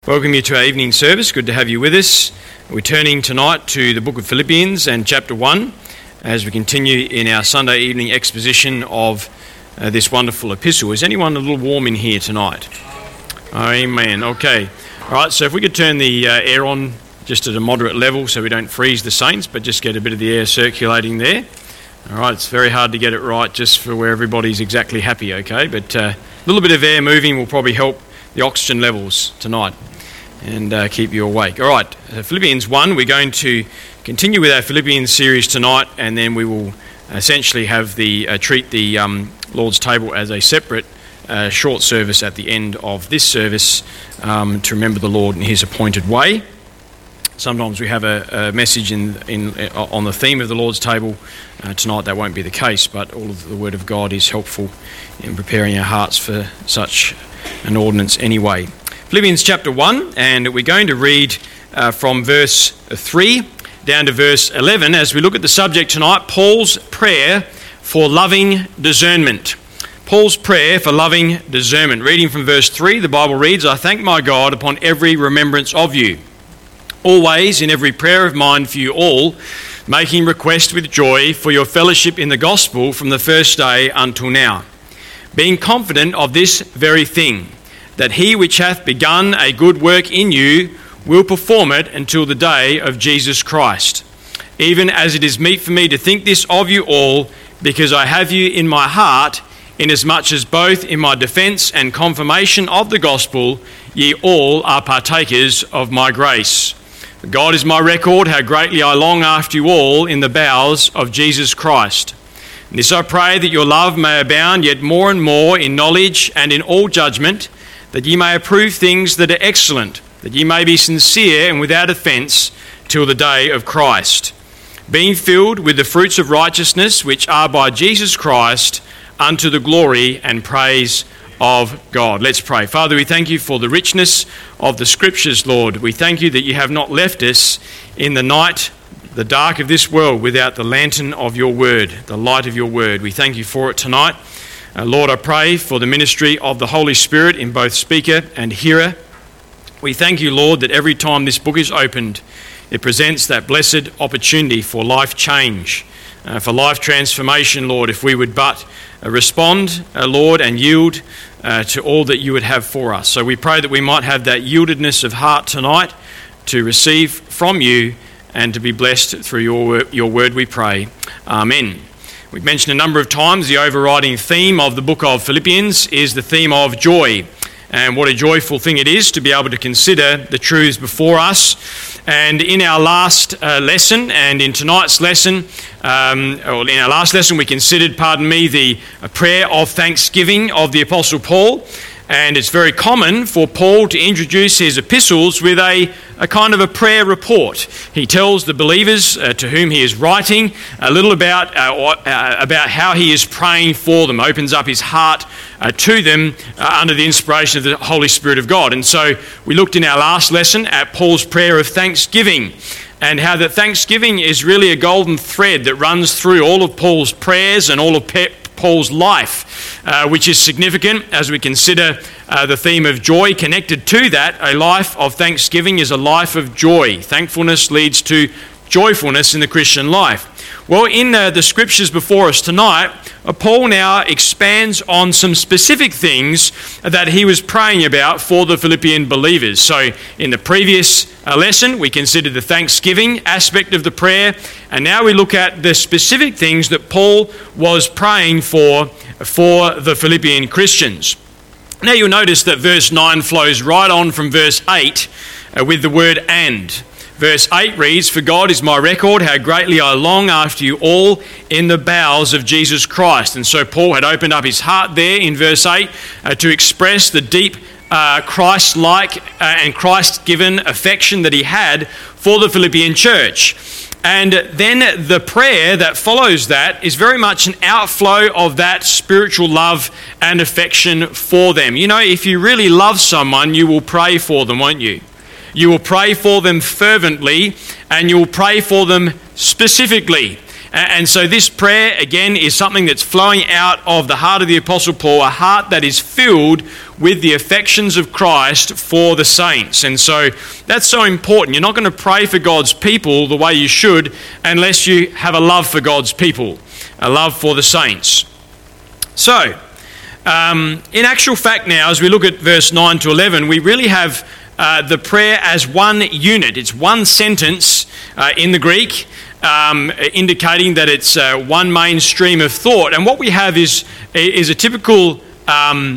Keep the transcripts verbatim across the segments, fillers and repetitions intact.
Welcome you to our evening service. Good to have you with us. We're turning tonight to the book of Philippians and chapter one as we continue in our Sunday evening exposition of uh, this wonderful epistle. Is anyone a little warm in here tonight? Amen. Okay. All right, so if we could turn the uh, air on just at a moderate level so we don't freeze the saints, but just get a bit of the air circulating there. All right, it's very hard to get it right just for where everybody's exactly happy, okay? But uh, a little bit of air moving will probably help the oxygen levels tonight and uh, keep you awake. All right, uh, Philippians one, we're going to continue with our Philippians series tonight, and then we will essentially have the uh, treat the um, Lord's table as a separate uh, short service at the end of this service um, to remember the Lord in his appointed way. Sometimes we have a, a message in, in uh, on the theme of the Lord's table. Uh, tonight that won't be the case, but all of the Word of God is helpful in preparing our hearts for such an ordinance anyway. Philippians chapter one, and we're going to read uh, from verse three down to verse eleven as we look at the subject tonight, Paul's prayer for loving discernment. Paul's prayer for loving discernment. Reading from verse three, the Bible reads, "I thank my God upon every remembrance of you, always in every prayer of mine for you all, making request with joy for your fellowship in the gospel from the first day until now, being confident of this very thing, that he which hath begun a good work in you will perform it until the day of Jesus Christ. Even as it is meet for me to think this of you all, because I have you in my heart, inasmuch as both in my defence and confirmation of the gospel ye all are partakers of my grace. God is my record, how greatly I long after you all in the bowels of Jesus Christ. And this I pray, that your love may abound yet more and more in knowledge and in all judgment, that ye may approve things that are excellent, that ye may be sincere and without offence till the day of Christ, being filled with the fruits of righteousness which are by Jesus Christ unto the glory and praise of God." Let's pray. Father, we thank you for the richness of the Scriptures, Lord. We thank you that you have not left us in the night, the dark of this world, without the lantern of your word, the light of your word. We thank you for it tonight. Uh, Lord, I pray for the ministry of the Holy Spirit in both speaker and hearer. We thank you, Lord, that every time this book is opened, it presents that blessed opportunity for life change, uh, for life transformation, Lord, if we would but uh, respond, uh, Lord, and yield uh, to all that you would have for us. So we pray that we might have that yieldedness of heart tonight to receive from you and to be blessed through your, your word, we pray. Amen. We've mentioned a number of times the overriding theme of the book of Philippians is the theme of joy. And what a joyful thing it is to be able to consider the truths before us. And in our last uh, lesson and in tonight's lesson, um, or in our last lesson we considered, pardon me, the uh, prayer of thanksgiving of the Apostle Paul. And it's very common for Paul to introduce his epistles with a, a kind of a prayer report. He tells the believers uh, to whom he is writing a little about, uh, or, uh, about how he is praying for them, opens up his heart uh, to them uh, under the inspiration of the Holy Spirit of God. And so we looked in our last lesson at Paul's prayer of thanksgiving, and how that thanksgiving is really a golden thread that runs through all of Paul's prayers and all of Pe- Paul's life, uh, which is significant as we consider uh, the theme of joy. Connected to that, a life of thanksgiving is a life of joy. Thankfulness leads to joyfulness in the Christian life. Well, in uh, the scriptures before us tonight, uh, Paul now expands on some specific things that he was praying about for the Philippian believers. So in the previous uh, lesson, we considered the thanksgiving aspect of the prayer, and now we look at the specific things that Paul was praying for for the Philippian Christians. Now you'll notice that verse nine flows right on from verse eight uh, with the word "and." Verse eight reads, "For God is my record, how greatly I long after you all in the bowels of Jesus Christ." And so Paul had opened up his heart there in verse eight uh, to express the deep uh, Christ-like uh, and Christ-given affection that he had for the Philippian church. And then the prayer that follows that is very much an outflow of that spiritual love and affection for them. You know, if you really love someone, you will pray for them, won't you? You will pray for them fervently, and you will pray for them specifically. And so this prayer, again, is something that's flowing out of the heart of the Apostle Paul, a heart that is filled with the affections of Christ for the saints. And so that's so important. You're not going to pray for God's people the way you should unless you have a love for God's people, a love for the saints. So, um, in actual fact now, as we look at verse nine to eleven, we really have uh, the prayer as one unit. It's one sentence uh, in the Greek, um, indicating that it's uh, one main stream of thought. And what we have is, is a typical um,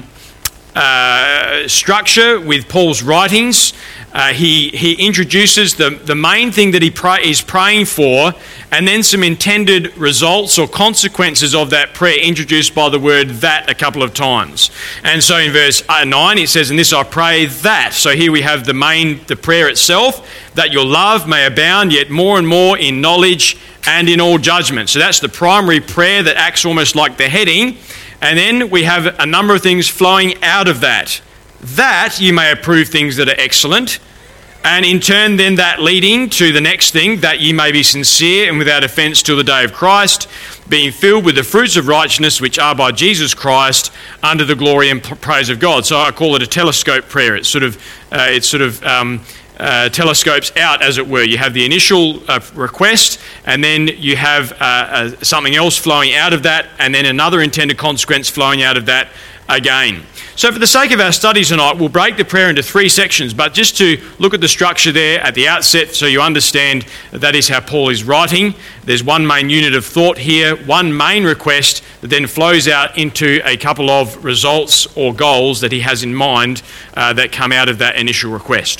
uh, structure with Paul's writings. Uh, he, he introduces the, the main thing that he pray, is praying for, and then some intended results or consequences of that prayer introduced by the word that a couple of times. And so in verse nine it says, "In this I pray that." So here we have the main, the prayer itself, "that your love may abound yet more and more in knowledge and in all judgment." So that's the primary prayer that acts almost like the heading. And then we have a number of things flowing out of that. "That you may approve things that are excellent," and in turn then that leading to the next thing, "that ye may be sincere and without offence till the day of Christ, being filled with the fruits of righteousness which are by Jesus Christ, unto the glory and praise of God." So I call it a telescope prayer. It's sort of, uh, it's sort of um, uh, telescopes out, as it were. You have the initial uh, request, and then you have uh, uh, something else flowing out of that, and then another intended consequence flowing out of that again. So for the sake of our study tonight, we'll break the prayer into three sections, but just to look at the structure there at the outset so you understand that, that is how Paul is writing. There's one main unit of thought here, one main request that then flows out into a couple of results or goals that he has in mind uh, that come out of that initial request.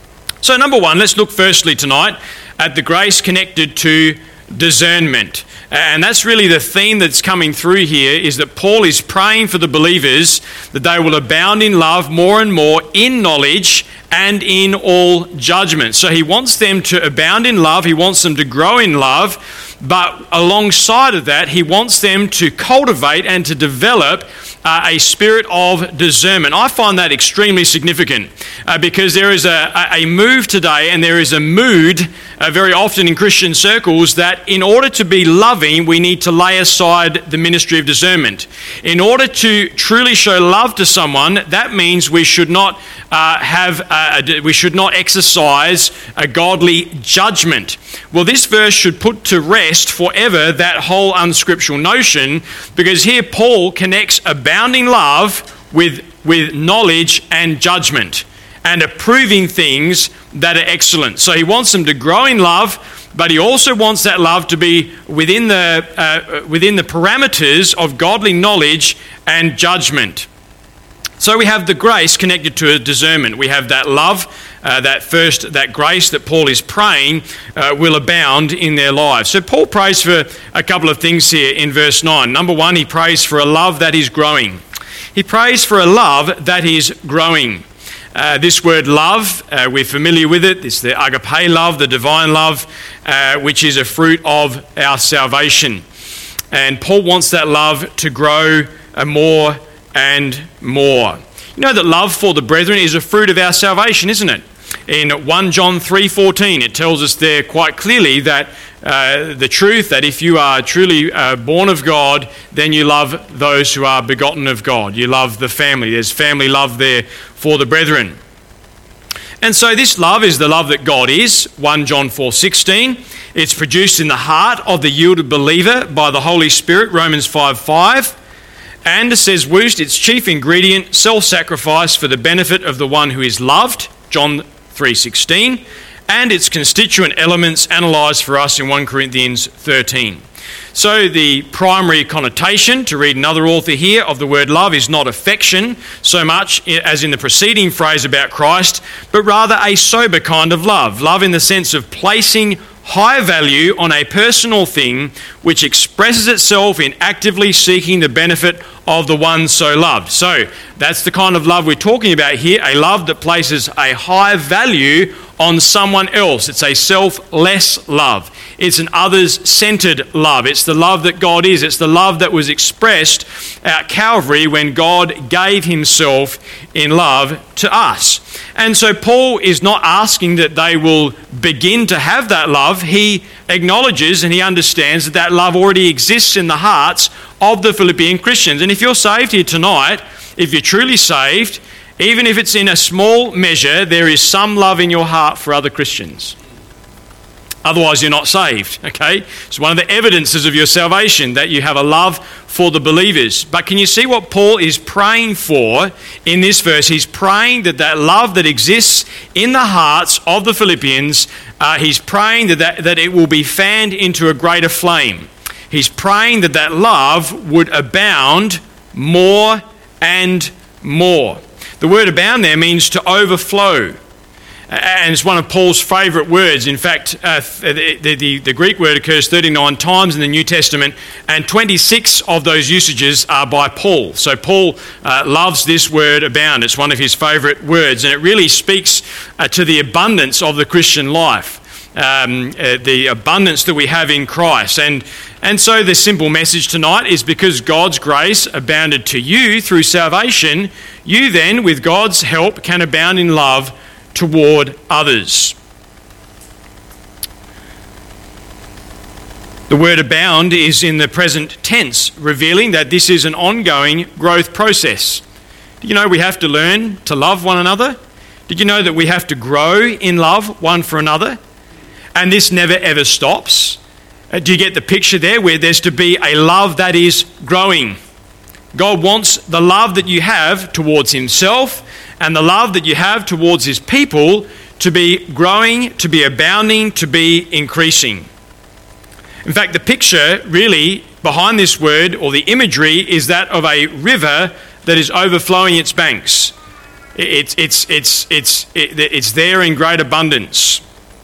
So number one, let's look firstly tonight at the grace connected to discernment. And that's really the theme that's coming through here, is that Paul is praying for the believers that they will abound in love more and more, in knowledge and in all judgment. So he wants them to abound in love, he wants them to grow in love, but alongside of that, he wants them to cultivate and to develop uh, a spirit of discernment. I find that extremely significant uh, because there is a, a move today, and there is a mood uh, very often in Christian circles, that in order to be loving, we need to lay aside the ministry of discernment. In order to truly show love to someone, that means we should not uh, have a, we should not exercise a godly judgment. Well, this verse should put to rest forever that whole unscriptural notion, because here Paul connects abounding love with, with knowledge and judgment, and approving things that are excellent. So he wants them to grow in love, but he also wants that love to be within the, uh, within the parameters of godly knowledge and judgment. So we have the grace connected to a discernment. We have that love, uh, that first, that grace that Paul is praying uh, will abound in their lives. So Paul prays for a couple of things here in verse nine. Number one, he prays for a love that is growing. He prays for a love that is growing. Uh, this word love, uh, we're familiar with it. It's the agape love, the divine love, uh, which is a fruit of our salvation. And Paul wants that love to grow uh, more and more. You know that love for the brethren is a fruit of our salvation, isn't it? In First John three fourteen, it tells us there quite clearly that uh, the truth that if you are truly uh, born of God, then you love those who are begotten of God. You love the family. There's family love there for the brethren. And so this love is the love that God is, First John four sixteen. It's produced in the heart of the yielded believer by the Holy Spirit, Romans five five. And it says, woost, its chief ingredient, self-sacrifice for the benefit of the one who is loved, John three sixteen, and its constituent elements analysed for us in First Corinthians thirteen. So the primary connotation, to read another author here, of the word love is not affection so much as in the preceding phrase about Christ, but rather a sober kind of love. Love in the sense of placing high value on a personal thing which expresses itself in actively seeking the benefit of the one so loved. So that's the kind of love we're talking about here, a love that places a high value on someone else. It's a selfless love. It's an others-centered love. It's the love that God is. It's the love that was expressed at Calvary when God gave himself in love to us. And so Paul is not asking that they will begin to have that love. He acknowledges and he understands that that love already exists in the hearts of the Philippian Christians. And if you're saved here tonight, if you're truly saved, even if it's in a small measure, there is some love in your heart for other Christians. Otherwise, you're not saved, okay? It's one of the evidences of your salvation, that you have a love for the believers. But can you see what Paul is praying for in this verse? He's praying that that love that exists in the hearts of the Philippians, uh, he's praying that, that that it will be fanned into a greater flame. He's praying that that love would abound more and more. The word abound there means to overflow. And it's one of Paul's favourite words. In fact, uh, the, the, the Greek word occurs thirty-nine times in the New Testament, and twenty-six of those usages are by Paul. So Paul uh, loves this word abound. It's one of his favourite words, and it really speaks uh, to the abundance of the Christian life, um, uh, the abundance that we have in Christ. And, and so the simple message tonight is, because God's grace abounded to you through salvation, you then, with God's help, can abound in love toward others. The word abound is in the present tense, revealing that this is an ongoing growth process. Do you know we have to learn to love one another? Did you know that we have to grow in love one for another? And this never ever stops. Uh, do you get the picture there, where there's to be a love that is growing? God wants the love that you have towards himself and the love that you have towards his people to be growing, to be abounding, to be increasing. In fact, the picture really behind this word, or the imagery, is that of a river that is overflowing its banks. It's, it's, it's, it's, it's there in great abundance.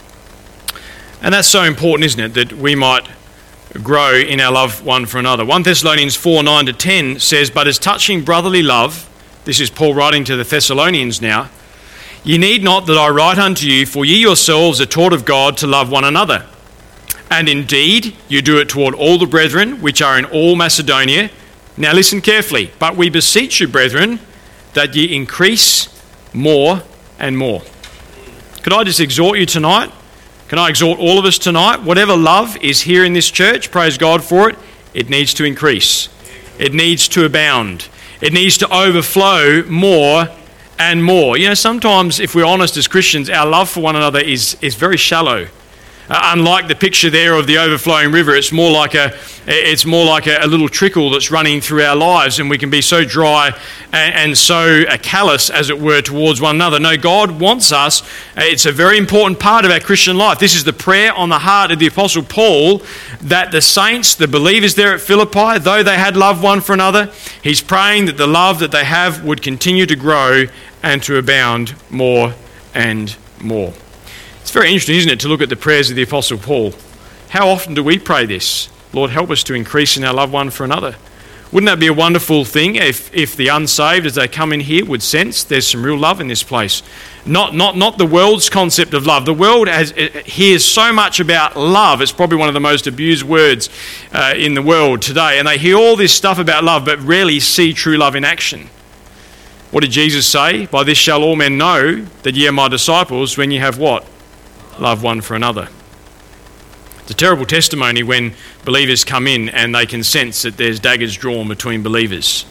And that's so important, isn't it, that we might grow in our love one for another. First Thessalonians four, nine to ten says, "But as touching brotherly love," this is Paul writing to the Thessalonians now, "ye need not that I write unto you, for ye yourselves are taught of God to love one another. And indeed, you do it toward all the brethren which are in all Macedonia. Now listen carefully. But we beseech you, brethren, that ye increase more and more." Could I just exhort you tonight? Can I exhort all of us tonight? Whatever love is here in this church, praise God for it, it needs to increase. It needs to abound. It needs to overflow more and more. You know, sometimes, if we're honest as Christians, our love for one another is, is very shallow. Uh, unlike the picture there of the overflowing river, it's more like a it's more like a, a little trickle that's running through our lives, and we can be so dry and, and so uh, callous, as it were, towards one another. No, God wants us. Uh, it's a very important part of our Christian life. This is the prayer on the heart of the Apostle Paul, that the saints, the believers there at Philippi, though they had love one for another, he's praying that the love that they have would continue to grow and to abound more and more. It's very interesting, isn't it, to look at the prayers of the Apostle Paul. How often do we pray this? Lord, help us to increase in our love one for another. Wouldn't that be a wonderful thing if, if the unsaved, as they come in here, would sense there's some real love in this place? Not, not, not the world's concept of love. The world has, hears so much about love. It's probably one of the most abused words uh, in the world today. And they hear all this stuff about love, but rarely see true love in action. What did Jesus say? "By this shall all men know that ye are my disciples, when ye have" what? "Love one for another." It's a terrible testimony when believers come in and they can sense that there's daggers drawn between believers.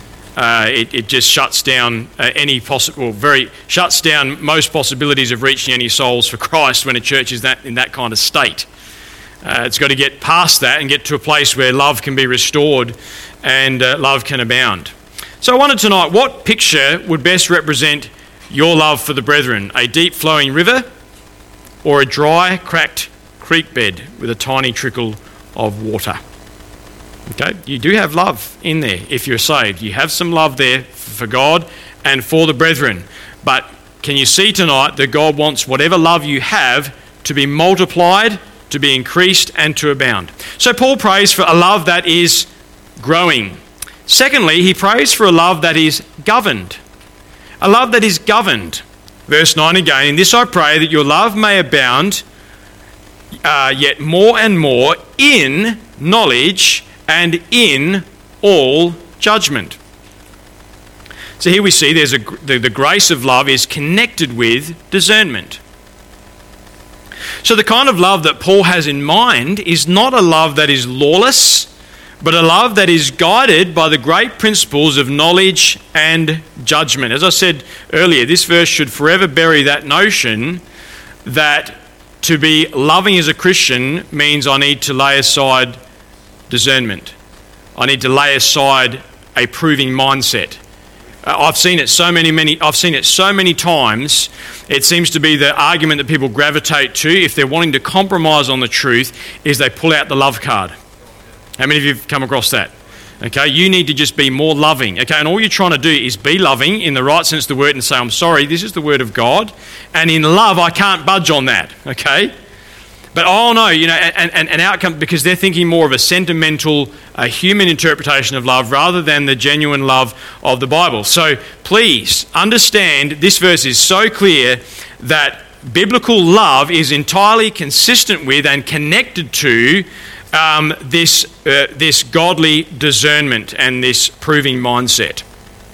Uh, it, it just shuts down uh, any possible, very shuts down most possibilities of reaching any souls for Christ when a church is that in that kind of state. Uh, it's got to get past that and get to a place where love can be restored and uh, love can abound. So I wondered tonight, what picture would best represent your love for the brethren? A deep flowing river, or a dry, cracked creek bed with a tiny trickle of water? Okay, you do have love in there if you're saved. You have some love there for God and for the brethren. But can you see tonight that God wants whatever love you have to be multiplied, to be increased, and to abound? So Paul prays for a love that is growing. Secondly, he prays for a love that is governed. A love that is governed. Verse nine again, "In this I pray, that your love may abound uh, yet more and more in knowledge and in all judgment. So here we see there's a, the, the grace of love is connected with discernment. So the kind of love that Paul has in mind is not a love that is lawless, but a love that is guided by the great principles of knowledge and judgment. As I said earlier, this verse should forever bury that notion that to be loving as a Christian means I need to lay aside discernment. I need to lay aside a proving mindset. Uh, I've seen it so many, many. I've seen it so many times. It seems to be the argument that people gravitate to if they're wanting to compromise on the truth is they pull out the love card. How many of you have come across that? Okay, you need to just be more loving. Okay, and all you're trying to do is be loving in the right sense of the word and say, I'm sorry, this is the word of God, and in love, I can't budge on that. Okay, but oh no, you know, and, and, and outcome because they're thinking more of a sentimental, a human interpretation of love rather than the genuine love of the Bible. So please understand, this verse is so clear that biblical love is entirely consistent with and connected to Um, this uh, this godly discernment and this proving mindset.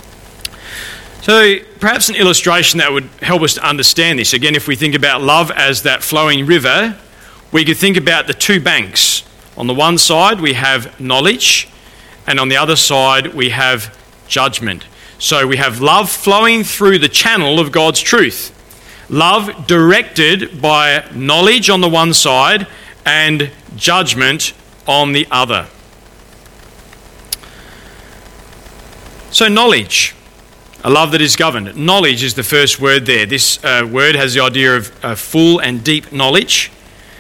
So perhaps an illustration that would help us to understand this. Again, if we think about love as that flowing river, we could think about the two banks. On the one side we have knowledge, and on the other side we have judgment. So we have love flowing through the channel of God's truth. Love directed by knowledge on the one side and judgment on the other. So knowledge, a love that is governed. Knowledge is the first word there. This uh, word has the idea of uh, full and deep knowledge.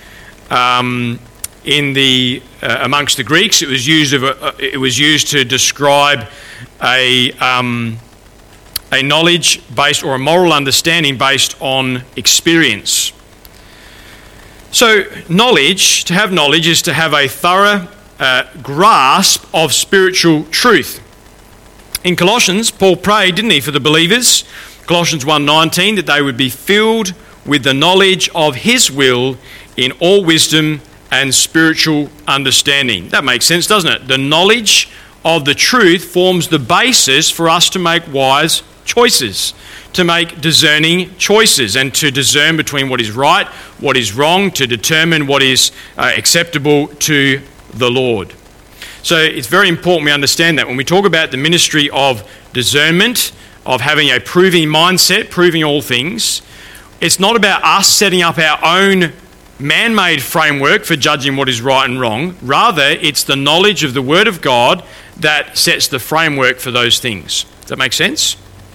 Um, in the uh, amongst the Greeks, it was used of a, it was used to describe a um, a knowledge based or a moral understanding based on experience. So knowledge, to have knowledge is to have a thorough uh, grasp of spiritual truth. In Colossians, Paul prayed, didn't he, for the believers, Colossians one nineteen, that they would be filled with the knowledge of his will in all wisdom and spiritual understanding. That makes sense, doesn't it? The knowledge of the truth forms the basis for us to make wise choices, to make discerning choices and to discern between what is right, what is wrong, to determine what is uh, acceptable to the Lord. So it's very important we understand that. When we talk about the ministry of discernment, of having a proving mindset, proving all things, it's not about us setting up our own man-made framework for judging what is right and wrong. Rather, it's the knowledge of the Word of God that sets the framework for those things. Does that make sense?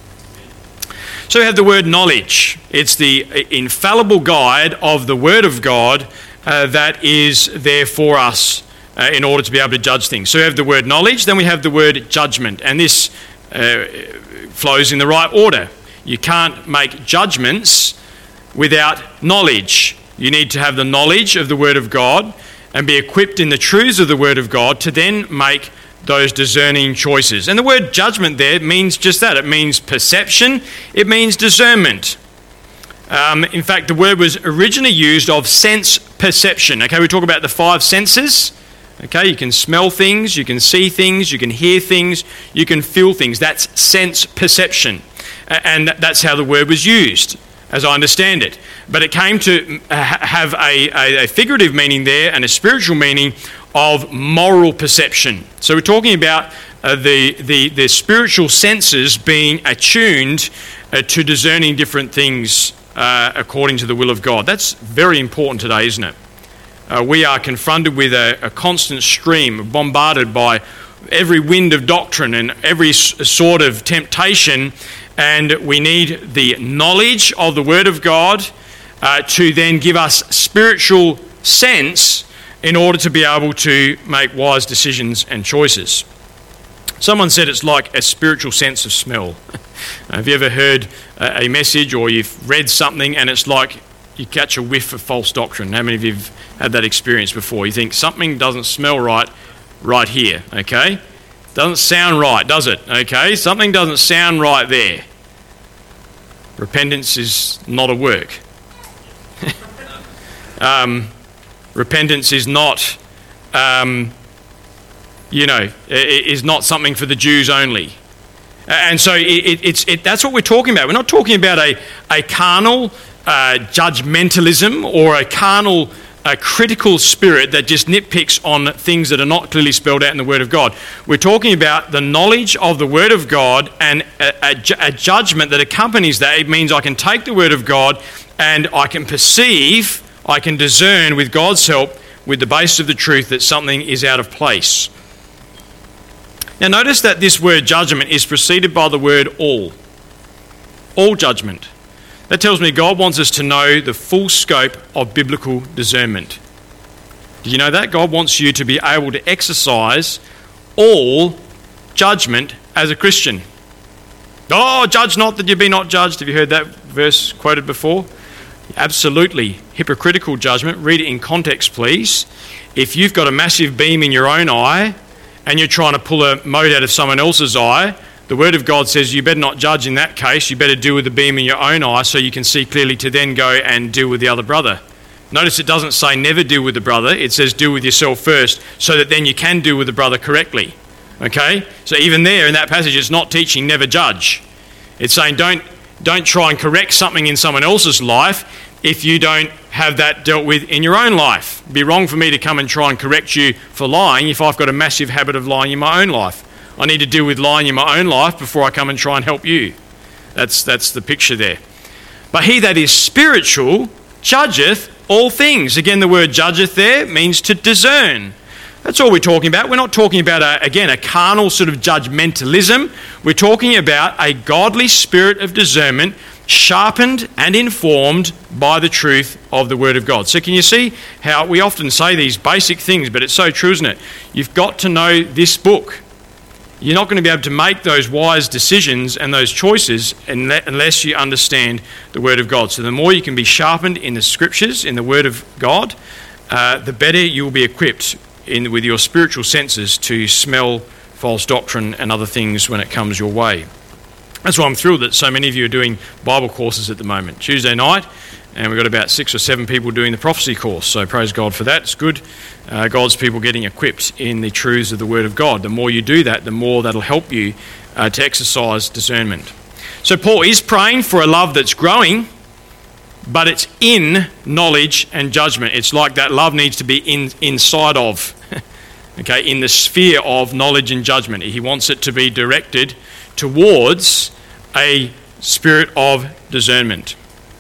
So we have the word knowledge. It's the infallible guide of the Word of God uh, that is there for us uh, in order to be able to judge things. So we have the word knowledge, then we have the word judgment, and this uh, flows in the right order. You can't make judgments without knowledge. You need to have the knowledge of the Word of God and be equipped in the truths of the Word of God to then make those discerning choices. And the word judgment there means just that. It means perception. It means discernment. Um, in fact, the word was originally used of sense perception. Okay, we talk about the five senses. Okay, you can smell things, you can see things, you can hear things, you can feel things. That's sense perception. And that's how the word was used, as I understand it. But it came to have a, a, a figurative meaning there and a spiritual meaning of moral perception. So we're talking about uh, the, the, the spiritual senses being attuned uh, to discerning different things uh, according to the will of God. That's very important today, isn't it? Uh, we are confronted with a, a constant stream, bombarded by every wind of doctrine and every s- sort of temptation, and we need the knowledge of the Word of God uh, to then give us spiritual sense in order to be able to make wise decisions and choices. Someone said it's like a spiritual sense of smell. Have you ever heard a message or you've read something and it's like you catch a whiff of false doctrine? How many of you have had that experience before? You think something doesn't smell right right here, okay? Doesn't sound right, does it? Okay, something doesn't sound right there. Repentance is not a work. um... Repentance is not, um, you know, is not something for the Jews only. And so it, it's it, that's what we're talking about. We're not talking about a, a carnal uh, judgmentalism or a carnal a critical spirit that just nitpicks on things that are not clearly spelled out in the Word of God. We're talking about the knowledge of the Word of God and a, a, a judgment that accompanies that. It means I can take the Word of God and I can perceive, I can discern with God's help, with the basis of the truth, that something is out of place. Now notice that this word judgment is preceded by the word all. All judgment. That tells me God wants us to know the full scope of biblical discernment. Do you know that? God wants you to be able to exercise all judgment as a Christian. Oh, judge not that you be not judged. Have you heard that verse quoted before? Absolutely. Hypocritical judgment. Read it in context, please. If you've got a massive beam in your own eye and you're trying to pull a mote out of someone else's eye, the Word of God says you better not judge in that case. You better deal with the beam in your own eye so you can see clearly to then go and deal with the other brother. Notice it doesn't say never deal with the brother. It says deal with yourself first so that then you can deal with the brother correctly. Okay? So even there in that passage, it's not teaching never judge. It's saying don't, don't try and correct something in someone else's life if you don't have that dealt with in your own life. It'd be wrong for me to come and try and correct you for lying if I've got a massive habit of lying in my own life. I need to deal with lying in my own life before I come and try and help you. That's that's the picture there. But he that is spiritual judgeth all things. Again, the word judgeth there means to discern. That's all we're talking about. We're not talking about, a, again, a carnal sort of judgmentalism. We're talking about a godly spirit of discernment sharpened and informed by the truth of the Word of God. So can you see how we often say these basic things, but it's so true, isn't it? You've got to know this book. You're not going to be able to make those wise decisions and those choices unless you understand the Word of God. So the more you can be sharpened in the Scriptures, in the Word of God, uh, the better you will be equipped in, with your spiritual senses to smell false doctrine and other things when it comes your way. That's why I'm thrilled that so many of you are doing Bible courses at the moment. Tuesday night, and we've got about six or seven people doing the prophecy course. So praise God for that. It's good. Uh, God's people getting equipped in the truths of the Word of God. The more you do that, the more that'll help you uh, to exercise discernment. So Paul is praying for a love that's growing, but it's in knowledge and judgment. It's like that love needs to be in inside of, okay, in the sphere of knowledge and judgment. He wants it to be directed towards a spirit of discernment.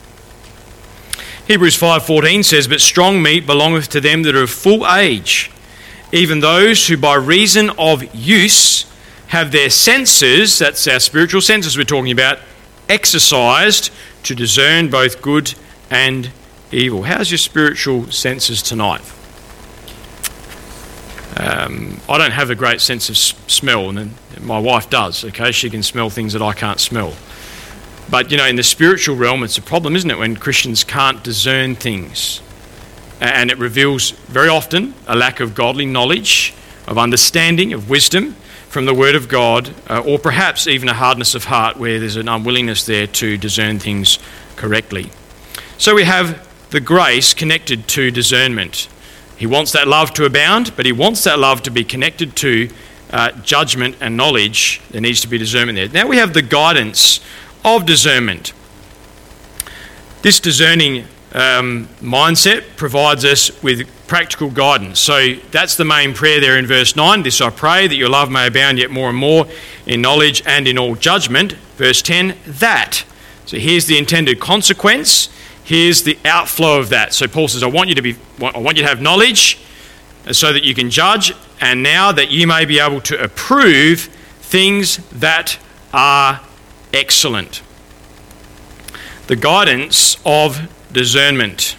Hebrews five fourteen says, "But strong meat belongeth to them that are of full age, even those who by reason of use have their senses," that's our spiritual senses we're talking about, "exercised to discern both good and evil." How's your spiritual senses tonight? Um, I don't have a great sense of smell, and my wife does, okay? She can smell things that I can't smell. But, you know, in the spiritual realm, it's a problem, isn't it, when Christians can't discern things. And it reveals very often a lack of godly knowledge, of understanding, of wisdom from the Word of God, uh, or perhaps even a hardness of heart where there's an unwillingness there to discern things correctly. So we have the grace connected to discernment. He wants that love to abound, but he wants that love to be connected to uh, judgment and knowledge. There needs to be discernment there. Now we have the guidance of discernment. This discerning um, mindset provides us with practical guidance. So that's the main prayer there in verse nine. "This I pray, that your love may abound yet more and more in knowledge and in all judgment." Verse ten, "that." So here's the intended consequence. Here's the outflow of that. So Paul says, I want you to be, I want you to have knowledge so that you can judge, and now that you may be able to approve things that are excellent. The guidance of discernment.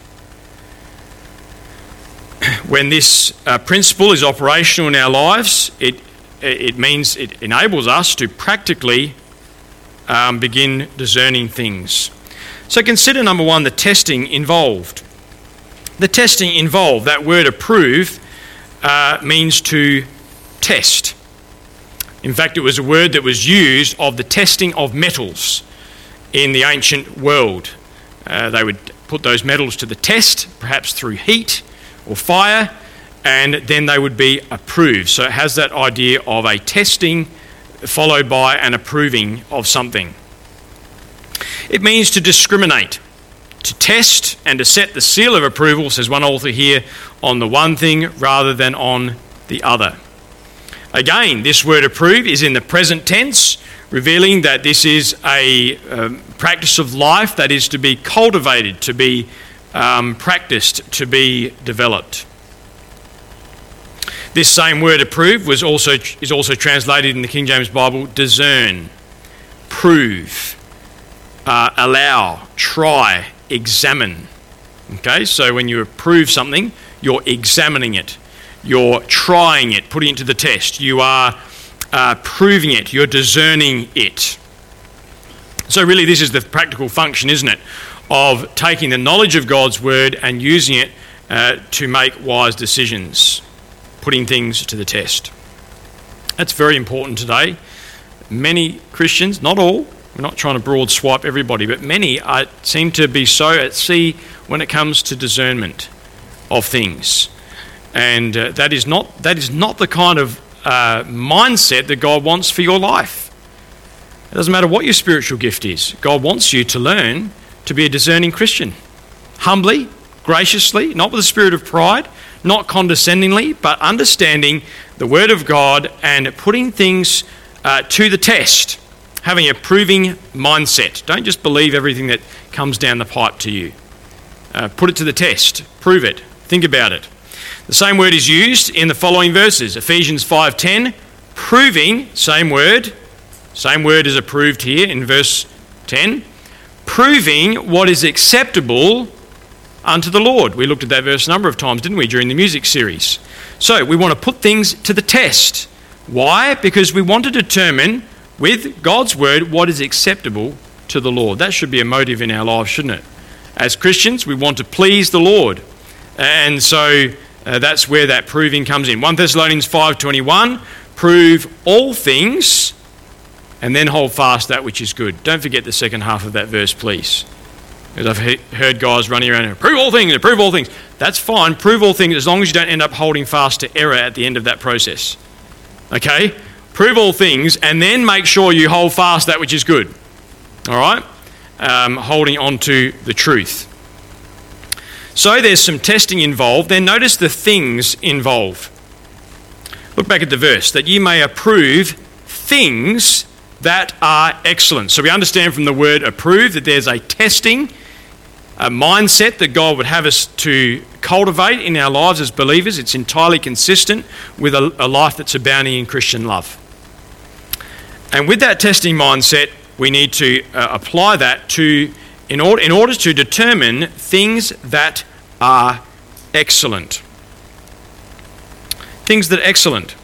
When this uh, principle is operational in our lives, it it means it enables us to practically um, begin discerning things. So consider, number one, the testing involved. The testing involved, that word approve, uh, means to test. In fact, it was a word that was used of the testing of metals in the ancient world. Uh, they would put those metals to the test, perhaps through heat or fire, and then they would be approved. So it has that idea of a testing followed by an approving of something. It means to discriminate, to test and to set the seal of approval, says one author here, on the one thing rather than on the other. Again, this word approve is in the present tense, revealing that this is a um, practice of life that is to be cultivated, to be um, practiced, to be developed. This same word approve was also is also translated in the King James Bible, discern, prove, uh, allow, try, examine. Okay, so when you approve something, you're examining it, you're trying it, putting it to the test, you are uh, proving it, you're discerning it. So really this is the practical function, isn't it, of taking the knowledge of God's word and using it uh, to make wise decisions, putting things to the test. That's very important today. Many Christians, not all, we're not trying to broad swipe everybody, but many are, seem to be so at sea when it comes to discernment of things. And uh, that is not that is not the kind of uh, mindset that God wants for your life. It doesn't matter what your spiritual gift is. God wants you to learn to be a discerning Christian. Humbly, graciously, not with a spirit of pride, not condescendingly, but understanding the Word of God and putting things uh, to the test. Having a proving mindset. Don't just believe everything that comes down the pipe to you. Uh, put it to the test. Prove it. Think about it. The same word is used in the following verses. Ephesians five ten, proving, same word. Same word is approved here in verse ten. Proving what is acceptable unto the Lord. We looked at that verse a number of times, didn't we, during the music series. So we want to put things to the test. Why? Because we want to determine with God's word what is acceptable to the Lord. That should be a motive in our lives, shouldn't it? As Christians, we want to please the Lord. And so uh, that's where that proving comes in. First Thessalonians five twenty-one, prove all things and then hold fast that which is good. Don't forget the second half of that verse, please. Because I've he- heard guys running around and prove all things, prove all things. That's fine, prove all things as long as you don't end up holding fast to error at the end of that process. Okay? Prove all things and then make sure you hold fast that which is good. All right? Um, holding on to the truth. So there's some testing involved. Then notice the things involved. Look back at the verse. That you may approve things that are excellent. So we understand from the word approve that there's a testing, a mindset that God would have us to cultivate in our lives as believers. It's entirely consistent with a, a life that's abounding in Christian love. And with that testing mindset, we need to uh, apply that to in order in order to determine things that are excellent. Things that are excellent.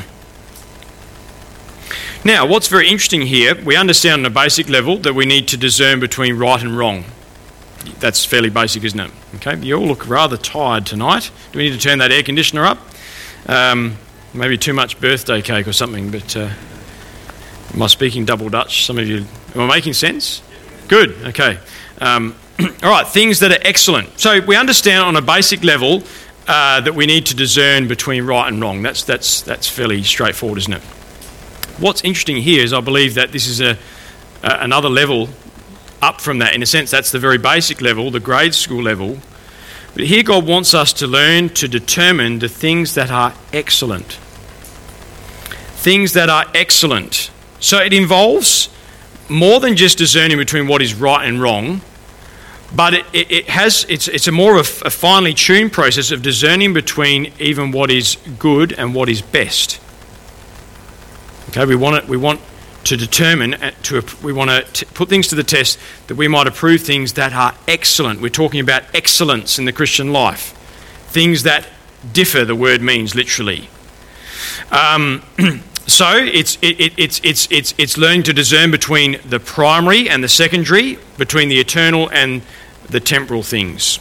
Now, what's very interesting here, we understand on a basic level that we need to discern between right and wrong. That's fairly basic, isn't it? Okay, you all look rather tired tonight. Do we need to turn that air conditioner up? Um, maybe too much birthday cake or something, but uh, am I speaking double Dutch? Some of you, am I making sense? Good, okay. Um, all right, things that are excellent. So we understand on a basic level uh, that we need to discern between right and wrong. That's, that's, that's fairly straightforward, isn't it? What's interesting here is I believe that this is a, uh, another level up from that. In a sense, that's the very basic level, the grade school level. But here God wants us to learn to determine the things that are excellent. Things that are excellent. So it involves more than just discerning between what is right and wrong, but it, it, it has it's it's a more of a finely tuned process of discerning between even what is good and what is best. Okay, we want it. We want to determine, to we want to t- put things to the test that we might approve things that are excellent. We're talking about excellence in the Christian life, things that differ. The word means literally. Um, so it's it, it, it's it's it's it's learning to discern between the primary and the secondary, between the eternal and the temporal things.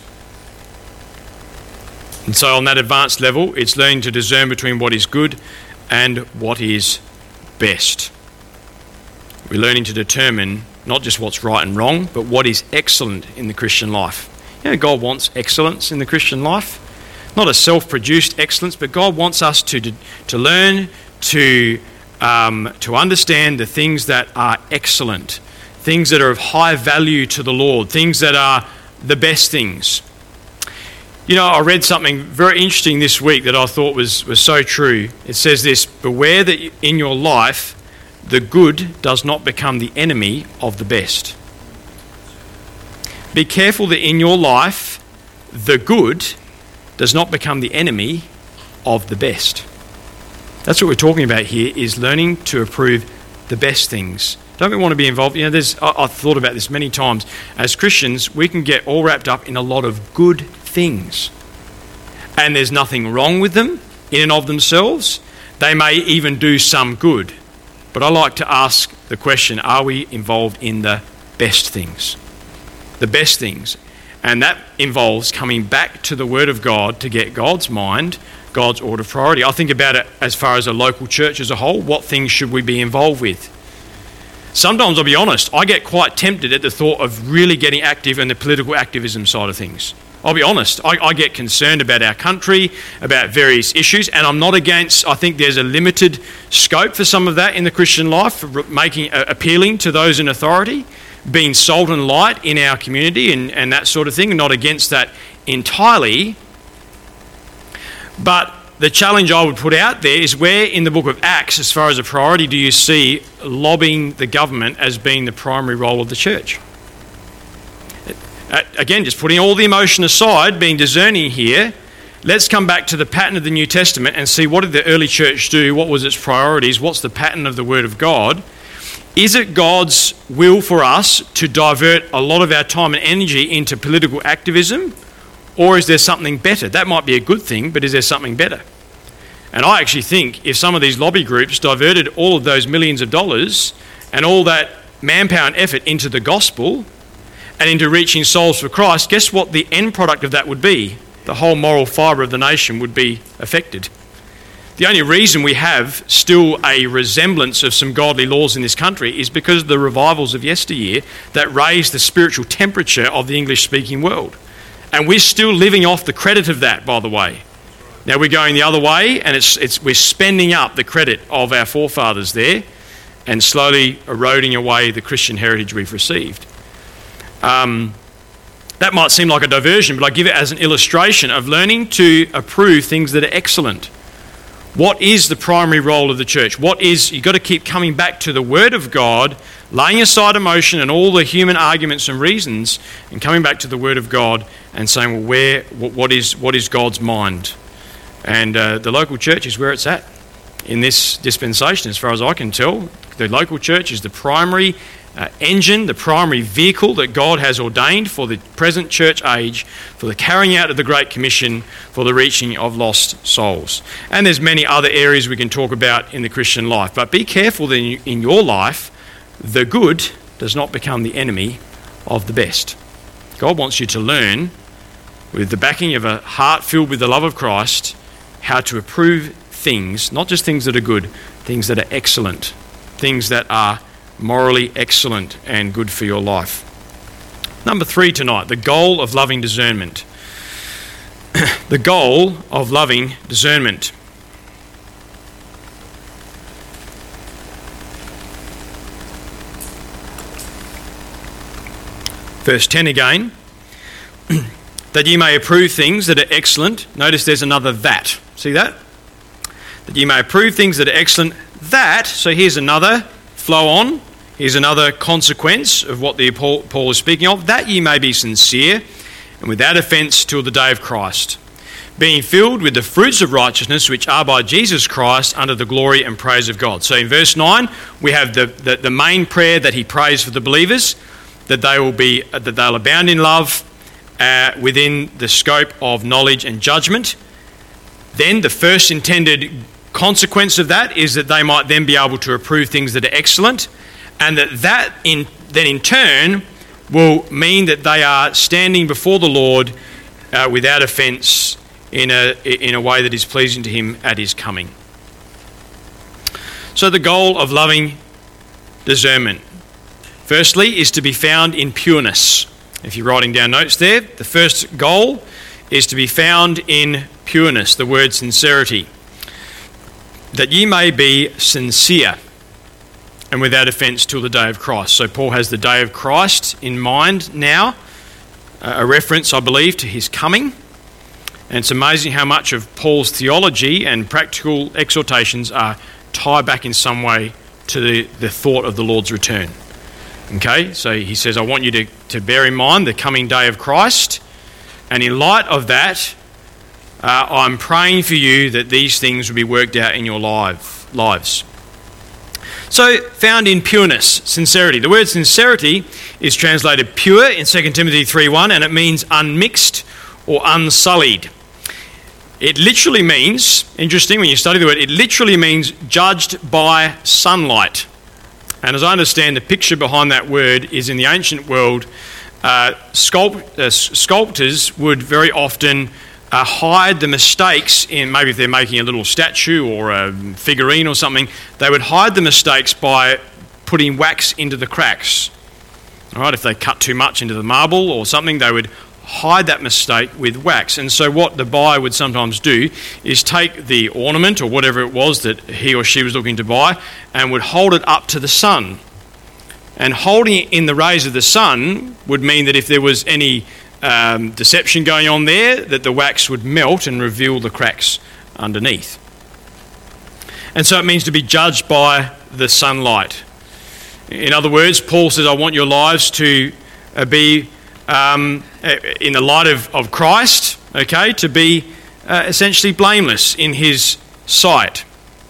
And so on that advanced level, it's learning to discern between what is good and what is best. We're learning to determine not just what's right and wrong, but what is excellent in the Christian life. You know, God wants excellence in the Christian life. not a self-produced excellence, but God wants us to, to, to learn to, um, to understand the things that are excellent, things that are of high value to the Lord, things that are the best things. You know, I read something very interesting this week that I thought was, was so true. It says this: beware that in your life the good does not become the enemy of the best. Be careful that in your life the good does not become the enemy of the best. That's what we're talking about here, is learning to approve the best things. Don't we want to be involved? You know, there's, I, I've thought about this many times. As Christians, we can get all wrapped up in a lot of good things. And there's nothing wrong with them in and of themselves. They may even do some good. But I like to ask the question, are we involved in the best things? The best things. And that involves coming back to the Word of God to get God's mind, God's order of priority. I think about it as far as a local church as a whole. What things should we be involved with? Sometimes, I'll be honest, I get quite tempted at the thought of really getting active in the political activism side of things. I'll be honest, I, I get concerned about our country, about various issues, and I'm not against, I think there's a limited scope for some of that in the Christian life, for making, uh, appealing to those in authority, being salt and light in our community and, and that sort of thing. Not against that entirely. But the challenge I would put out there is, where in the book of Acts, as far as a priority, do you see lobbying the government as being the primary role of the church? Again, just putting all the emotion aside, being discerning here, let's come back to the pattern of the New Testament and see, what did the early church do? What was its priorities? What's the pattern of the Word of God? Is it God's will for us to divert a lot of our time and energy into political activism? Or is there something better? That might be a good thing, but is there something better? And I actually think if some of these lobby groups diverted all of those millions of dollars and all that manpower and effort into the gospel and into reaching souls for Christ, guess what the end product of that would be? The whole moral fibre of the nation would be affected. The only reason we have still a resemblance of some godly laws in this country is because of the revivals of yesteryear that raised the spiritual temperature of the English-speaking world. And we're still living off the credit of that, by the way. Now we're going the other way, and it's, it's we're spending up the credit of our forefathers there and slowly eroding away the Christian heritage we've received. Um, that might seem like a diversion, but I give it as an illustration of learning to approve things that are excellent. What is the primary role of the church? What is, you've got to keep coming back to the Word of God, laying aside emotion and all the human arguments and reasons, and coming back to the Word of God and saying, well, where, what is, what is God's mind? And uh, the local church is where it's at in this dispensation, as far as I can tell. The local church is the primary uh, engine, the primary vehicle that God has ordained for the present church age, for the carrying out of the Great Commission, for the reaching of lost souls. And there's many other areas we can talk about in the Christian life. But be careful that in your life, the good does not become the enemy of the best. God wants you to learn, with the backing of a heart filled with the love of Christ, how to approve things, not just things that are good, things that are excellent, things that are morally excellent and good for your life. Number three tonight, the goal of loving discernment. The goal of loving discernment. Verse ten again. That ye may approve things that are excellent. Notice there's another that. See that? That ye may approve things that are excellent. That, so here's another flow on. Here's another consequence of what the Paul, Paul is speaking of. That ye may be sincere and without offence till the day of Christ, being filled with the fruits of righteousness which are by Jesus Christ unto the glory and praise of God. So in verse nine, we have the, the, the main prayer that he prays for the believers, that they will be, that they'll abound in love, Uh, within the scope of knowledge and judgment. Then the first intended consequence of that is that they might then be able to approve things that are excellent, and that that in, then in turn will mean that they are standing before the Lord uh, without offence in a, in a way that is pleasing to him at his coming. So the goal of loving discernment, firstly, is to be found in pureness. If you're writing down notes there, the first goal is to be found in pureness, the word sincerity. That ye may be sincere and without offence till the day of Christ. So Paul has the day of Christ in mind now, a reference, I believe, to his coming. And it's amazing how much of Paul's theology and practical exhortations are tied back in some way to the, the thought of the Lord's return. Okay, so he says, I want you to, to bear in mind the coming day of Christ. And in light of that, uh, I'm praying for you that these things will be worked out in your life, lives. So, found in pureness, sincerity. The word sincerity is translated pure in Second Timothy three one, and it means unmixed or unsullied. It literally means, interesting when you study the word, it literally means judged by sunlight. And as I understand, the picture behind that word is in the ancient world, uh, sculpt, uh, sculptors would very often uh, hide the mistakes in, maybe if they're making a little statue or a figurine or something, they would hide the mistakes by putting wax into the cracks. All right, if they cut too much into the marble or something, they would hide that mistake with wax. And so what the buyer would sometimes do is take the ornament or whatever it was that he or she was looking to buy and would hold it up to the sun. And holding it in the rays of the sun would mean that if there was any um, deception going on there, that the wax would melt and reveal the cracks underneath. And so it means to be judged by the sunlight. In other words, Paul says, I want your lives to uh, be Um, in the light of, of Christ, okay, to be uh, essentially blameless in his sight.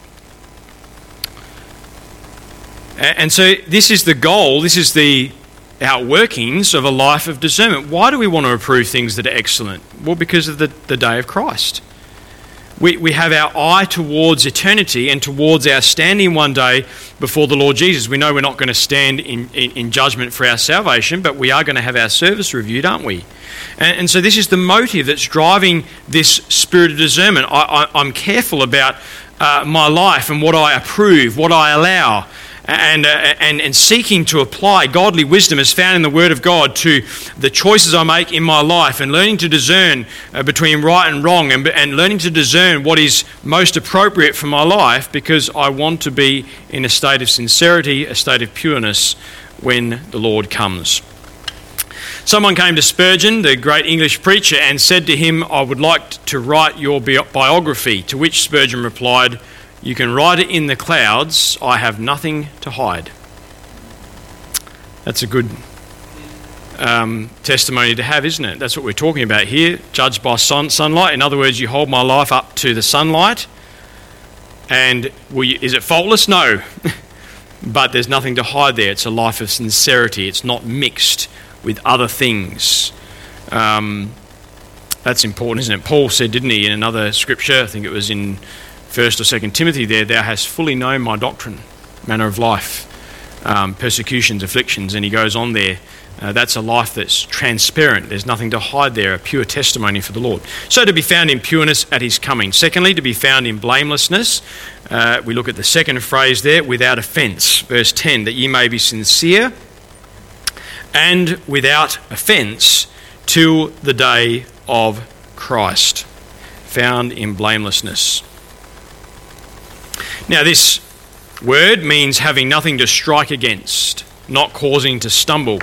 And so this is the goal, this is the outworkings of a life of discernment. Why do we want to approve things that are excellent? Well, because of the, the day of Christ. We, we have our eye towards eternity and towards our standing one day before the Lord Jesus. We know we're not going to stand in, in, in judgment for our salvation, but we are going to have our service reviewed, aren't we? And, and so this is the motive that's driving this spirit of discernment. I, I, I'm careful about uh, my life and what I approve, what I allow, and, uh, and, and seeking to apply godly wisdom as found in the Word of God to the choices I make in my life, and learning to discern uh, between right and wrong, and, and learning to discern what is most appropriate for my life, because I want to be in a state of sincerity, a state of pureness when the Lord comes. Someone came to Spurgeon, the great English preacher, and said to him, I would like to write your bi- biography, to which Spurgeon replied, you can write it in the clouds, I have nothing to hide. That's a good um, testimony to have, isn't it? That's what we're talking about here, judged by sun, sunlight. In other words, you hold my life up to the sunlight, and will you, is it faultless? No. But there's nothing to hide there. It's a life of sincerity. It's not mixed with other things. Um, that's important, isn't it? Paul said, didn't he, in another scripture, I think it was in First or Second Timothy there, thou hast fully known my doctrine, manner of life, um, persecutions, afflictions, and he goes on there. Uh, that's a life that's transparent. There's nothing to hide there, a pure testimony for the Lord. So to be found in pureness at his coming. Secondly, to be found in blamelessness. Uh, we look at the second phrase there, without offence. Verse ten, that ye may be sincere and without offence till the day of Christ. Found in blamelessness. Now this word means having nothing to strike against, not causing to stumble.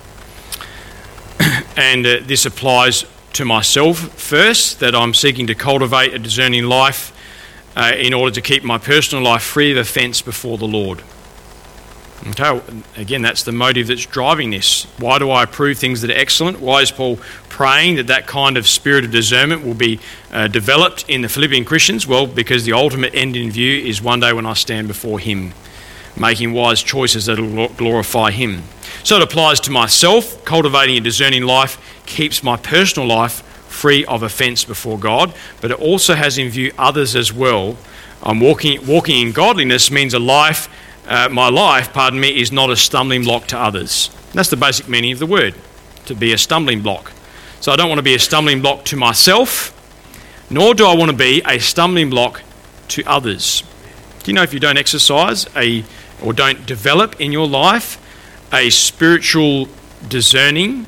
And uh, this applies to myself first, that I'm seeking to cultivate a discerning life uh, in order to keep my personal life free of offence before the Lord. Okay, again, that's the motive that's driving this. Why do I approve things that are excellent? Why is Paul praying that that kind of spirit of discernment will be uh, developed in the Philippian Christians? Well, because the ultimate end in view is one day when I stand before him, making wise choices that will glorify him. So it applies to myself. Cultivating a discerning life keeps my personal life free of offence before God, but it also has in view others as well. I'm walking, walking in godliness means a life Uh, my life, pardon me, is not a stumbling block to others. And that's the basic meaning of the word, to be a stumbling block. So I don't want to be a stumbling block to myself, nor do I want to be a stumbling block to others. Do you know if you don't exercise a or don't develop in your life a spiritual discerning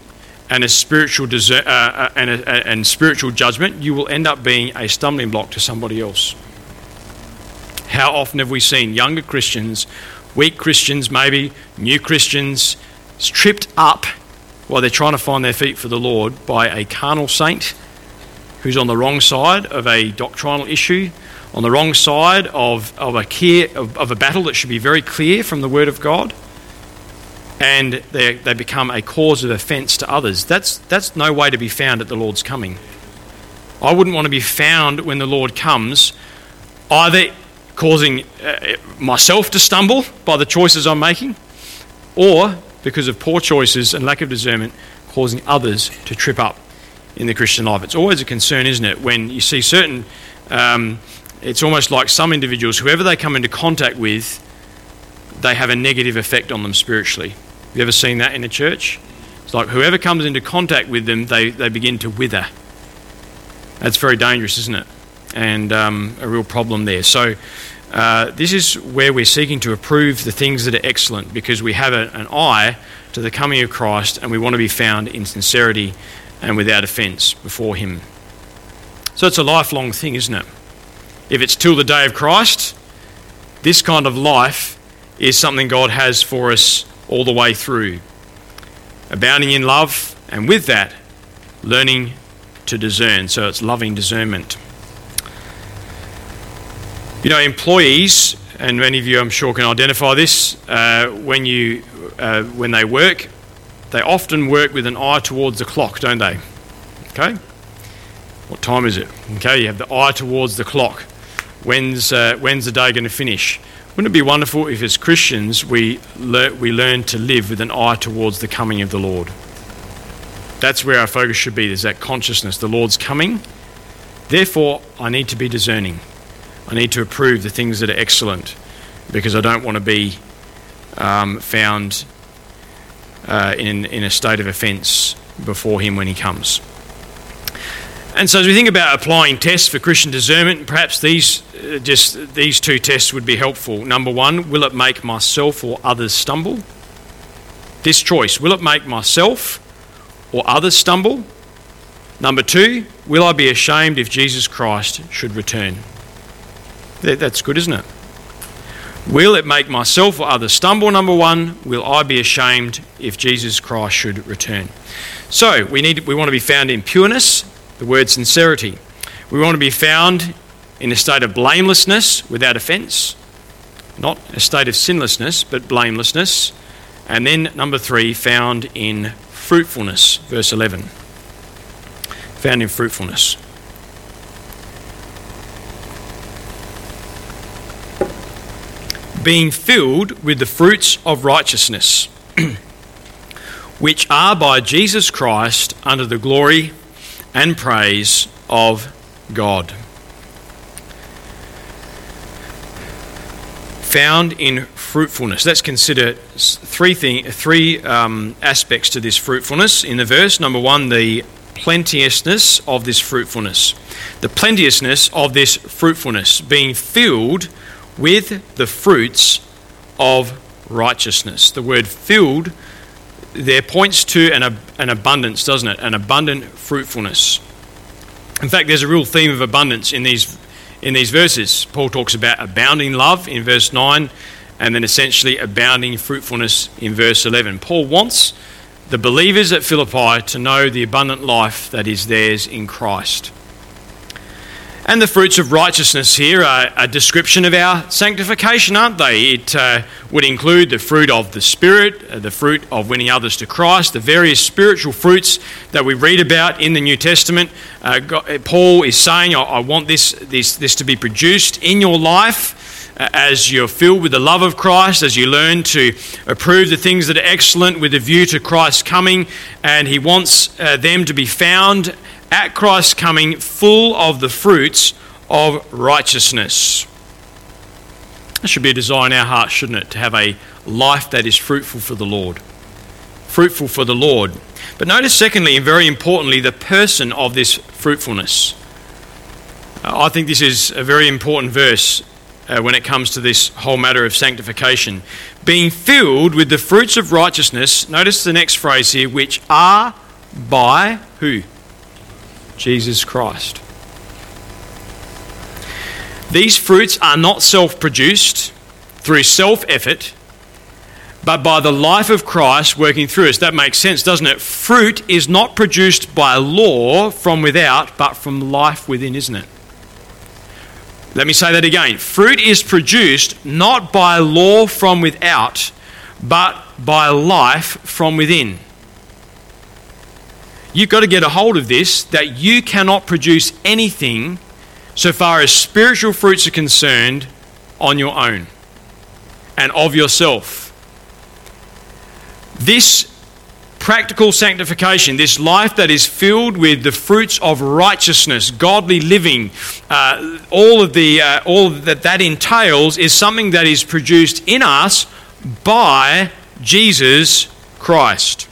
and a spiritual deser- uh, and, a, and spiritual judgment, you will end up being a stumbling block to somebody else. How often have we seen younger Christians, weak Christians maybe, new Christians, tripped up while they're trying to find their feet for the Lord by a carnal saint who's on the wrong side of a doctrinal issue, on the wrong side of, of, a, clear, of, of a battle that should be very clear from the Word of God, and they, they become a cause of offence to others. That's, that's no way to be found at the Lord's coming. I wouldn't want to be found when the Lord comes either causing uh, myself to stumble by the choices I'm making, or because of poor choices and lack of discernment, causing others to trip up in the Christian life. It's always a concern, isn't it, when you see certain, um, it's almost like some individuals, whoever they come into contact with, they have a negative effect on them spiritually. Have you ever seen that in a church? It's like whoever comes into contact with them, they, they begin to wither. That's very dangerous, isn't it? And um, a real problem there. So uh, this is where we're seeking to approve the things that are excellent, because we have a, an eye to the coming of Christ, and we want to be found in sincerity and without offence before him. So it's a lifelong thing, isn't it? If it's till the day of Christ, this kind of life is something God has for us all the way through. Abounding in love, and with that, learning to discern. So it's loving discernment. You know, employees, and many of you I'm sure can identify this, uh, when you uh, when they work, they often work with an eye towards the clock, don't they? Okay? What time is it? Okay, you have the eye towards the clock. When's uh, when's the day going to finish? Wouldn't it be wonderful if as Christians we, le- we learn to live with an eye towards the coming of the Lord? That's where our focus should be. There's that consciousness. The Lord's coming. Therefore, I need to be discerning. I need to approve the things that are excellent, because I don't want to be um, found uh, in, in a state of offence before him when he comes. And so as we think about applying tests for Christian discernment, perhaps these uh, just these two tests would be helpful. Number one, will it make myself or others stumble? This choice, will it make myself or others stumble? Number two, will I be ashamed if Jesus Christ should return? That's good, isn't it? Will it make myself or others stumble? Number one, will I be ashamed if Jesus Christ should return? So we need we want to be found in pureness, the word sincerity. We want to be found in a state of blamelessness without offence, not a state of sinlessness, but blamelessness. And then number three, found in fruitfulness, verse eleven. Found in fruitfulness. Being filled with the fruits of righteousness, which are by Jesus Christ unto the glory and praise of God. Found in fruitfulness. Let's consider three thing, three um, aspects to this fruitfulness in the verse. Number one, the plenteousness of this fruitfulness. The plenteousness of this fruitfulness, being filled with the fruits of righteousness. The word filled there points to an, ab- an abundance, doesn't it? An abundant fruitfulness. In fact, there's a real theme of abundance in these in these verses. Paul talks about abounding love in verse nine, and then essentially abounding fruitfulness in verse eleven. Paul wants the believers at Philippi to know the abundant life that is theirs in Christ. And the fruits of righteousness here are a description of our sanctification, aren't they? It uh, would include the fruit of the Spirit, uh, the fruit of winning others to Christ, the various spiritual fruits that we read about in the New Testament. Uh, God, Paul is saying, I, I want this, this, this to be produced in your life uh, as you're filled with the love of Christ, as you learn to approve the things that are excellent with a view to Christ's coming. And he wants uh, them to be found at Christ's coming, full of the fruits of righteousness. That should be a desire in our hearts, shouldn't it? To have a life that is fruitful for the Lord. Fruitful for the Lord. But notice secondly, and very importantly, the person of this fruitfulness. Uh, I think this is a very important verse uh, when it comes to this whole matter of sanctification. Being filled with the fruits of righteousness, notice the next phrase here, which are by who? Jesus Christ. These fruits are not self-produced through self-effort, but by the life of Christ working through us. That makes sense, doesn't it? Fruit is not produced by law from without, but from life within, isn't it? Let me say that again. Fruit is produced not by law from without, but by life from within. You've got to get a hold of this, that you cannot produce anything so far as spiritual fruits are concerned on your own and of yourself. This practical sanctification, this life that is filled with the fruits of righteousness, godly living, uh, all of the uh, all that that entails is something that is produced in us by Jesus Christ.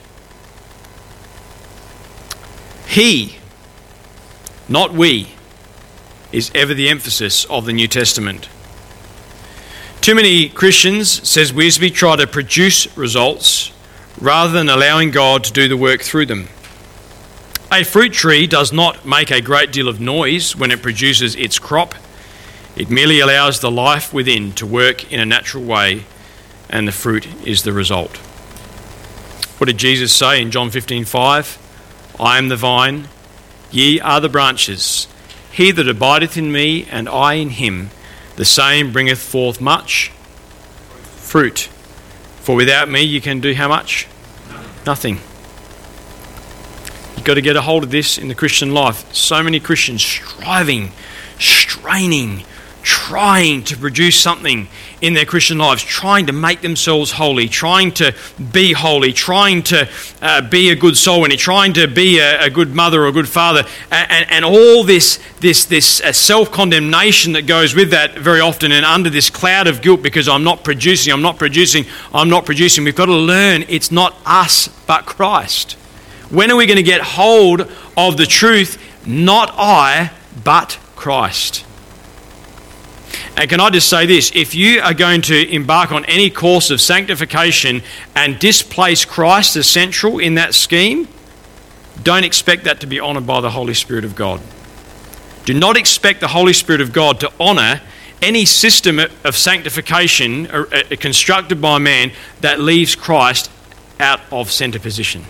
He, not we, is ever the emphasis of the New Testament. Too many Christians, says Wiersbe, try to produce results rather than allowing God to do the work through them. A fruit tree does not make a great deal of noise when it produces its crop. It merely allows the life within to work in a natural way, and the fruit is the result. What did Jesus say in John fifteen five? I am the vine, ye are the branches. He that abideth in me, and I in him, the same bringeth forth much fruit. For without me you can do how much? Nothing. You've got to get a hold of this in the Christian life. So many Christians striving, straining, trying to produce something in their Christian lives, trying to make themselves holy, trying to be holy, trying to uh, be a good soul winner, trying to be a, a good mother or a good father, and, and, and all this this this uh, self-condemnation that goes with that very often, and under this cloud of guilt because I'm not producing, I'm not producing, I'm not producing. We've got to learn it's not us but Christ. When are we going to get hold of the truth? Not I, but Christ. And can I just say this, if you are going to embark on any course of sanctification and displace Christ as central in that scheme, don't expect that to be honoured by the Holy Spirit of God. Do not expect the Holy Spirit of God to honour any system of sanctification constructed by man that leaves Christ out of centre position.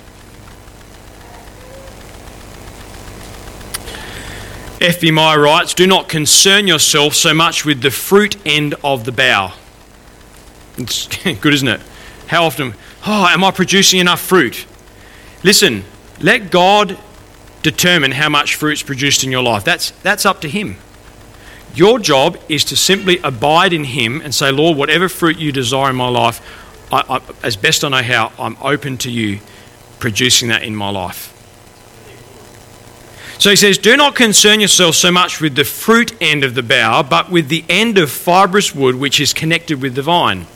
F B Meyer writes, do not concern yourself so much with the fruit end of the bough. It's good, isn't it? How often, oh, am I producing enough fruit? Listen, let God determine how much fruit's produced in your life. That's, that's up to him. Your job is to simply abide in him and say, Lord, whatever fruit you desire in my life, I, I, as best I know how, I'm open to you producing that in my life. So he says, do not concern yourself so much with the fruit end of the bough, but with the end of fibrous wood which is connected with the vine.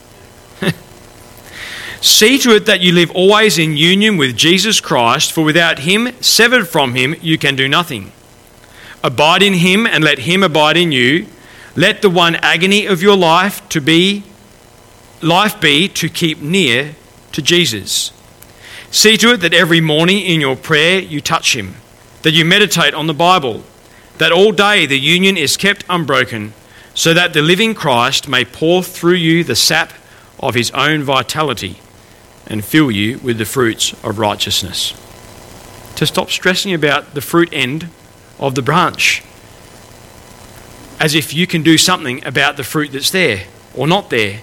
See to it that you live always in union with Jesus Christ, for without him, severed from him, you can do nothing. Abide in him and let him abide in you. Let the one agony of your life to be life be to keep near to Jesus. See to it that every morning in your prayer you touch him, that you meditate on the Bible, that all day the union is kept unbroken, so that the living Christ may pour through you the sap of his own vitality and fill you with the fruits of righteousness. To stop stressing about the fruit end of the branch, as if you can do something about the fruit that's there or not there.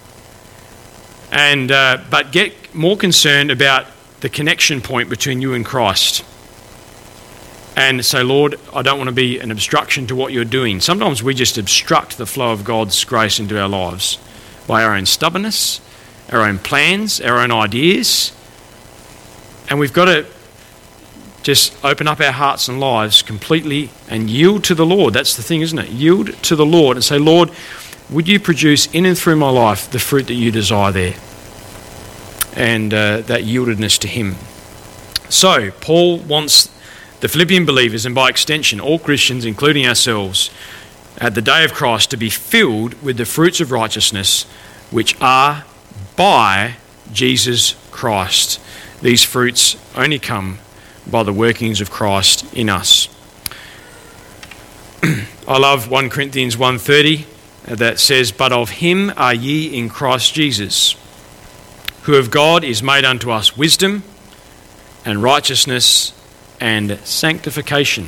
And uh, but get more concerned about the connection point between you and Christ. And say, Lord, I don't want to be an obstruction to what you're doing. Sometimes we just obstruct the flow of God's grace into our lives by our own stubbornness, our own plans, our own ideas. And we've got to just open up our hearts and lives completely and yield to the Lord. That's the thing, isn't it? Yield to the Lord and say, Lord, would you produce in and through my life the fruit that you desire there? And uh, that yieldedness to him. So, Paul wants the Philippian believers, and by extension all Christians, including ourselves, at the day of Christ, to be filled with the fruits of righteousness which are by Jesus Christ. These fruits only come by the workings of Christ in us. I love First Corinthians one thirty that says, "But of him are ye in Christ Jesus, who of God is made unto us wisdom and righteousness and sanctification."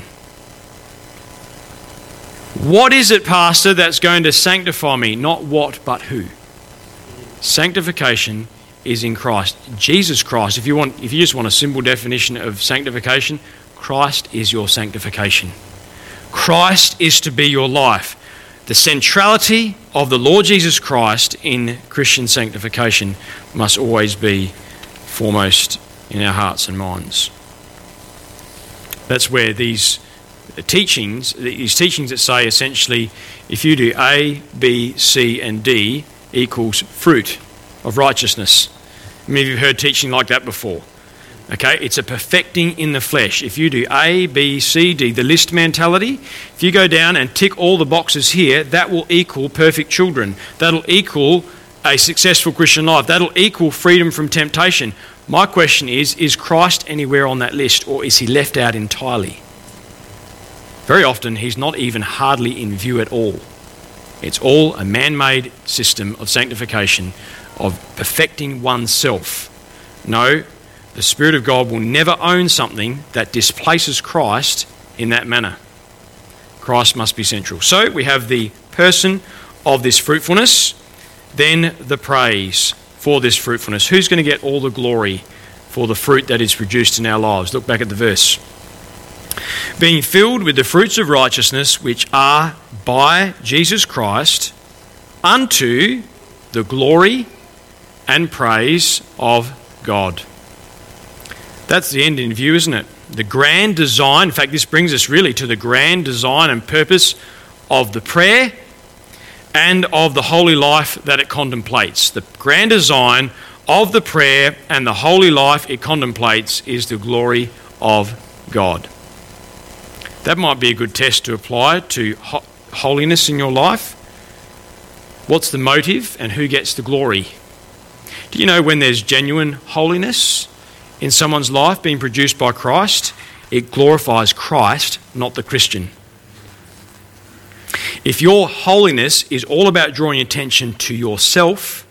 What is it, Pastor, that's going to sanctify me? Not what, but who. Sanctification is in Christ. Jesus Christ. If you want, if you just want a simple definition of sanctification, Christ is your sanctification. Christ is to be your life. The centrality of the Lord Jesus Christ in Christian sanctification must always be foremost in our hearts and minds. That's where these teachings, these teachings that say essentially if you do A, B, C and D equals fruit of righteousness. Many of you have heard teaching like that before. Okay, it's a perfecting in the flesh. If you do A, B, C, D, the list mentality, if you go down and tick all the boxes here, that will equal perfect children. That'll equal a successful Christian life. That'll equal freedom from temptation. My question is, is Christ anywhere on that list, or is he left out entirely? Very often he's not even hardly in view at all. It's all a man-made system of sanctification, of perfecting oneself. No, the Spirit of God will never own something that displaces Christ in that manner. Christ must be central. So we have the person of this fruitfulness, then the praise for this fruitfulness. Who's going to get all the glory for the fruit that is produced in our lives? Look back at the verse. Being filled with the fruits of righteousness, which are by Jesus Christ, unto the glory and praise of God. That's the end in view, isn't it? The grand design, in fact, this brings us really to the grand design and purpose of the prayer and of the holy life that it contemplates. The grand design of the prayer and the holy life it contemplates is the glory of God. That might be a good test to apply to ho- holiness in your life. What's the motive and who gets the glory? Do you know when there's genuine holiness in someone's life being produced by Christ, it glorifies Christ, not the Christian? If your holiness is all about drawing attention to yourself,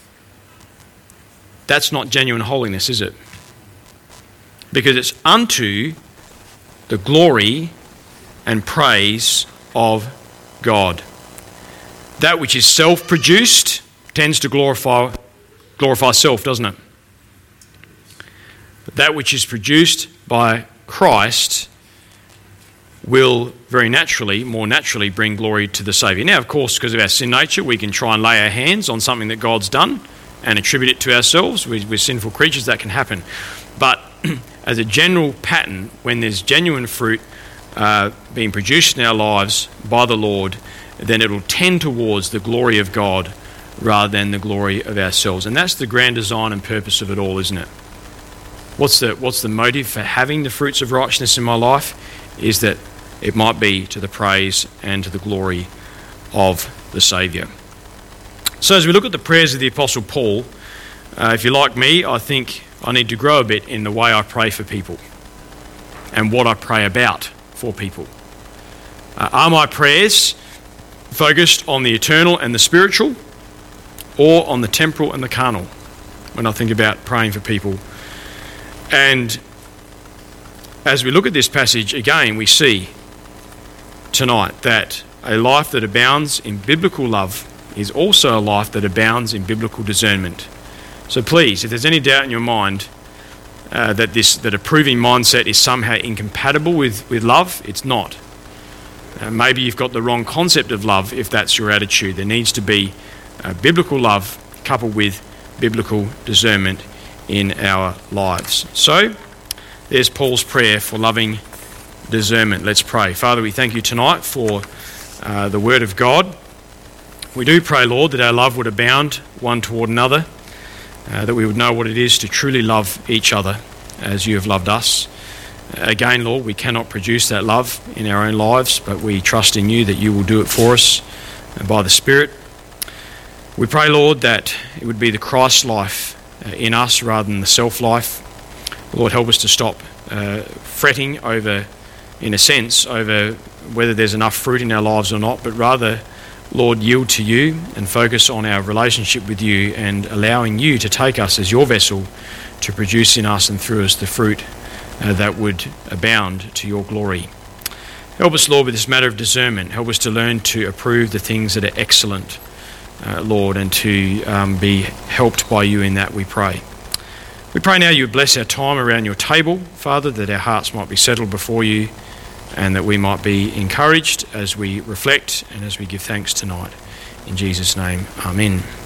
that's not genuine holiness, is it? Because it's unto the glory and praise of God. That which is self-produced tends to glorify glorify self, doesn't it? But that which is produced by Christ will very naturally, more naturally, bring glory to the Saviour. Now, of course, because of our sin nature, we can try and lay our hands on something that God's done and attribute it to ourselves. We're, we're sinful creatures, that can happen. But as a general pattern, when there's genuine fruit uh, being produced in our lives by the Lord, then it'll tend towards the glory of God rather than the glory of ourselves. And that's the grand design and purpose of it all, isn't it? What's the, what's the motive for having the fruits of righteousness in my life? Is that it might be to the praise and to the glory of the Saviour. So as we look at the prayers of the Apostle Paul, uh, if you're like me, I think I need to grow a bit in the way I pray for people and what I pray about for people. Uh, are my prayers focused on the eternal and the spiritual, or on the temporal and the carnal when I think about praying for people? And as we look at this passage again, we see tonight that a life that abounds in biblical love is also a life that abounds in biblical discernment. So please, if there's any doubt in your mind uh, that this that approving mindset is somehow incompatible with, with love, it's not. Uh, maybe you've got the wrong concept of love if that's your attitude. There needs to be uh, biblical love coupled with biblical discernment in our lives. So there's Paul's prayer for loving discernment. Let's pray. Father, we thank you tonight for uh, the word of God. We do pray, Lord, that our love would abound one toward another, uh, that we would know what it is to truly love each other as you have loved us. Again, Lord, we cannot produce that love in our own lives, but we trust in you that you will do it for us by the Spirit. We pray, Lord, that it would be the Christ life in us rather than the self life. Lord, help us to stop uh, fretting over, in a sense, over whether there's enough fruit in our lives or not, but rather, Lord, yield to you and focus on our relationship with you and allowing you to take us as your vessel to produce in us and through us the fruit uh, that would abound to your glory. Help us, Lord, with this matter of discernment. Help us to learn to approve the things that are excellent, uh, Lord, and to um, be helped by you in that, we pray. We pray now you would bless our time around your table, Father, that our hearts might be settled before you and that we might be encouraged as we reflect and as we give thanks tonight. In Jesus' name, amen.